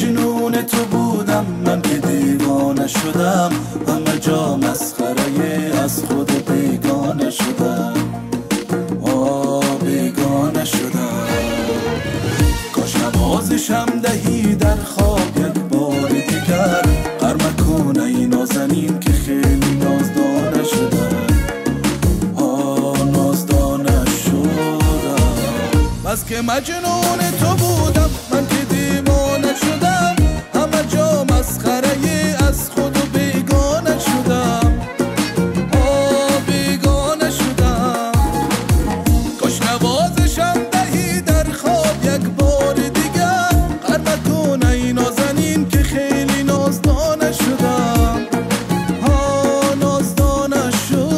مجنون تو بودم من که دیوانه شدم، همه جا مسخره از خود بیگانه شدم، بیگانه شدم. کاش نوازشم دهی در خواب یک بار دیگر، غرم کنه این نازنین که خیلی نازدانه شدم، نازدانه شدم. بس که مجنون تو بودم من که دیوانه شدم، همه جا مسخره از خود و بیگانه شدم، بیگانه شدم. کاش نوازشم دهی در خواب یک بار دیگر، غرق کنه این نازنین که خیلی نازدانه شدم، نازدانه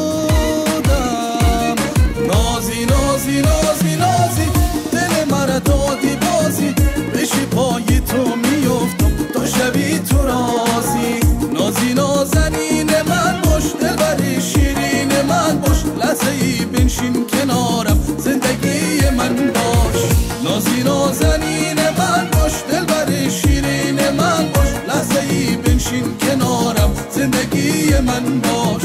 شدم. نازی نازی نازی نازی دل مرا دادی بازی، بشی پای تو میافتم تا شبی تو رازی. نازی نازنین من باش، دلبر شیرین من باش، لحظه ای بنشین کنارم زندگی من باش. نازی نازنین من باش، دلبر شیرین من باش، لحظه ای بنشین کنارم زندگی من باش،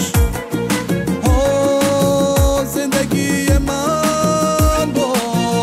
زندگی من باش.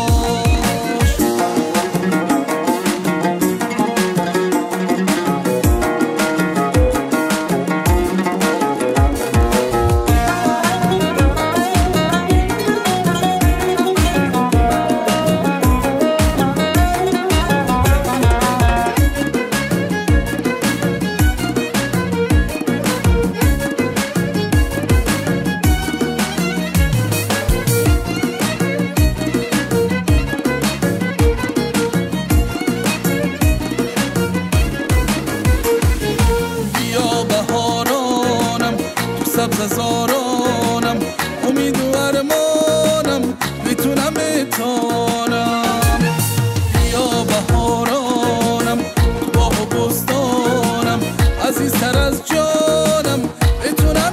سبززارانم امید و ارمانم بتونم اتانم. بیا بهارانم باغ و بستانم، عزیزتر از جانم بتونم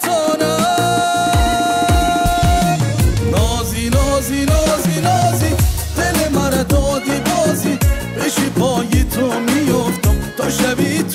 اتانم. نازی نازی نازی نازی دل مرا دادی بازی، بشی پای تو میافتم تا شبی